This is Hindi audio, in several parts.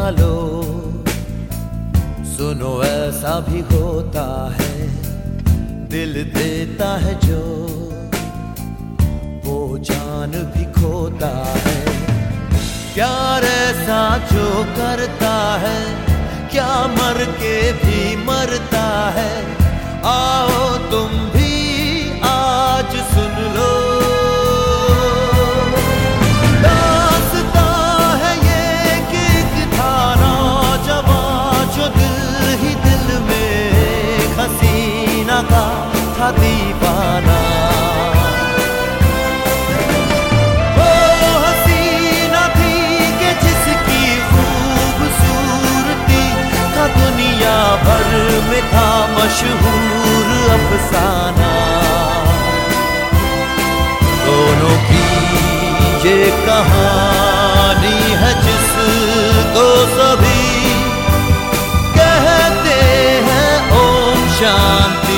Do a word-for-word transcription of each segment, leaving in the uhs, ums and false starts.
वालों, सुनो ऐसा भी होता है, दिल देता है जो वो जान भी खोता है। प्यार ऐसा जो करता है, क्या मर के भी मरता है। आओ तुम भी आज सुन लो, था दीवाना। वो हसीना थी कि जिसकी खूबसूरती का दुनिया भर में था मशहूर अफसाना। दोनों की ये कहानी है जिसको सभी कहते हैं ओम शांति।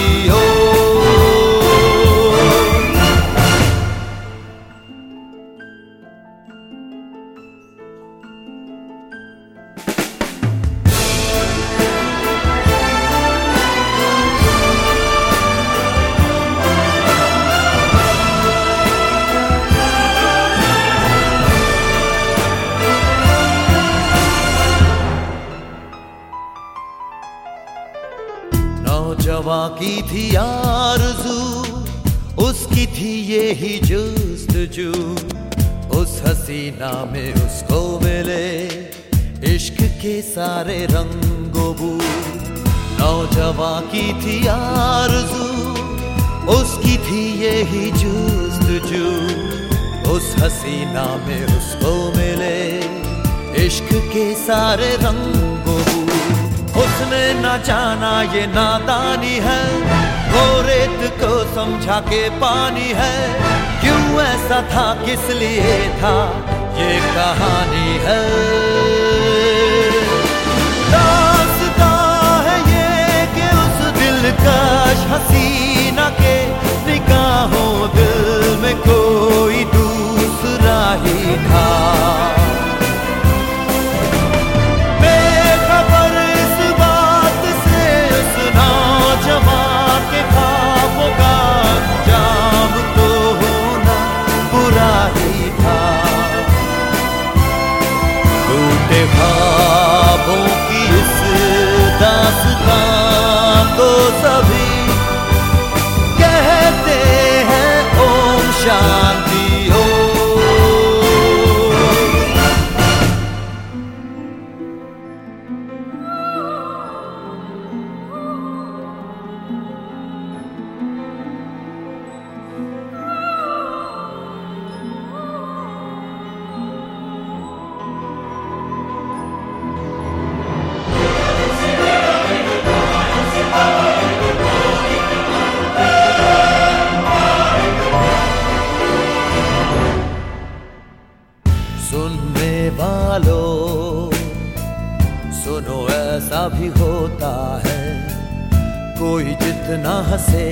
नौजवां की थी आरज़ू, उसकी थी ये ही जुस्तजू, उस हसीना में उसको मिले इश्क के सारे रंगो बू। नौजवां की थी आरज़ू, उसकी थी ये ही जुस्तजू, उस हसीना में उसको मिले इश्क के सारे रंगो बू। उसने न जाना ये नादानी है, वो रेत को समझा के पानी है। क्यों ऐसा था, किस लिए था, ये कहानी है। रास्ता है ये कि उस दिलकश हसीना के निगाहों दिल में कोई दूसरा ही था। ख्वाबों की इस दास्तां को सभी कहते हैं ओम शांति हो। सुनने वालों, सुनो ऐसा भी होता है, कोई जितना हंसे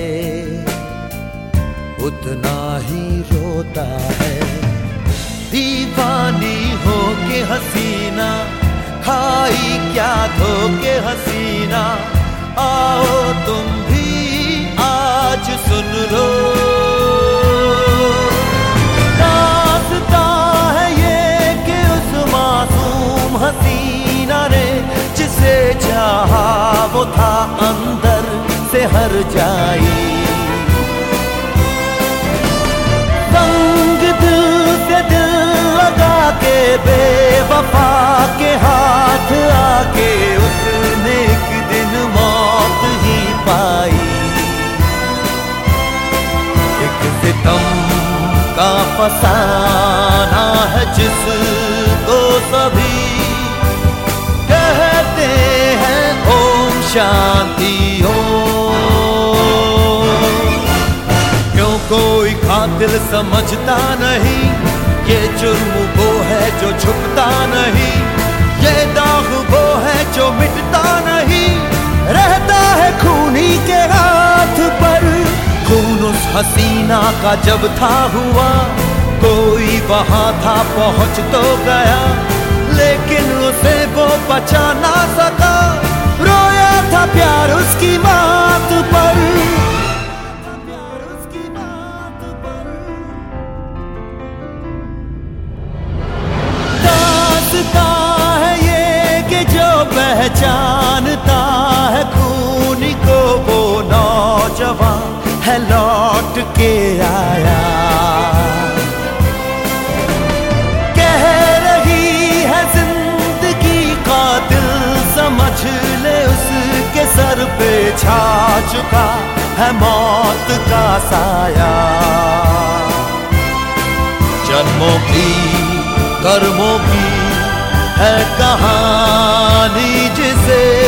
उतना ही रोता है। दीवानी हो के हसीना, खाई क्या धोके हसीना। आओ तुम भी आज सुन लो, हसीना ने जिसे चाहा वो था अंदर से हर जाई। संग दिल से दिल लगा के बेवफा के हाथ आके उसने एक दिन मौत ही पाई। एक सितम का फसाना है जिसको सभी कहते हैं ओम शांति हो। क्यों कोई कातिल समझता नहीं, ये जुर्म वो है जो छुपता नहीं, ये दाग वो है जो मिटता नहीं। रहता है खूनी के हाथ पर, खून उस हसीना का जब था हुआ, कोई वहां था पहुंच तो गया, लेकिन उसे वो बचा ना सका। रोया था प्यार उसकी मात पर। दास्ता है ये कि जो पहचानता है खून को, वो नौजवान है लौट के आया। कह रही है जिंदगी कातिल, समझ ले उसके सर पे छा चुका है मौत का साया। जन्मों की कर्मों की है कहानी जिसे